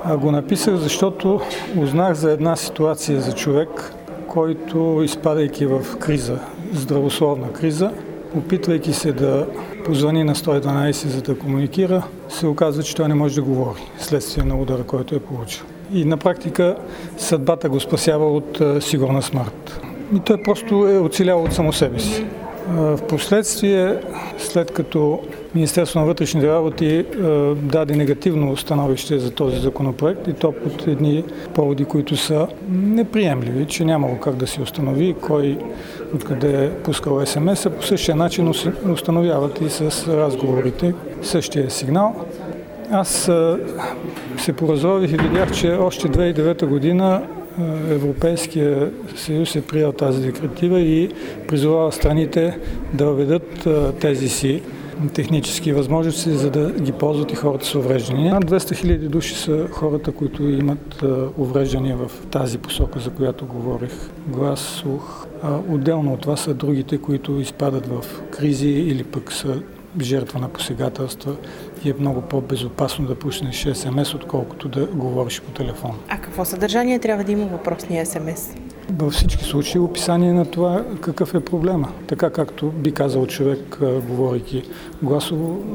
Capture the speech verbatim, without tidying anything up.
А го написах, защото узнах за една ситуация за човек, който, изпадайки в криза, здравословна криза, опитвайки се да позвани на сто и дванадесет, за да комуникира, се оказва, че той не може да говори, следствие на удара, който е получил. И на практика съдбата го спасява от сигурна смърт. И той просто е оцелял от само себе си. Впоследствие, след като Министерството на вътрешните работи даде негативно становище за този законопроект, и то под едни поводи, които са неприемливи, че нямало как да се установи кой откъде е пускал ес ем ес-а, по същия начин установяват и с разговорите същия сигнал. Аз се поразрових и видях, че още две хиляди и девета година Европейския съюз е приел тази директива и призовава страните да въведат тези си технически възможности, за да ги ползват и хората с увреждания. Над двеста хиляди души са хората, които имат увреждания в тази посока, за която говорих. Глас, слух. Отделно от това са другите, които изпадат в кризи или пък са жертва на посегателства и е много по-безопасно да пуснеш ес ем ес, отколкото да говориш по телефон. А какво съдържание трябва да има въпросния ес ем ес? Във всички случаи описание на това какъв е проблема. Така както би казал човек, говорейки гласово,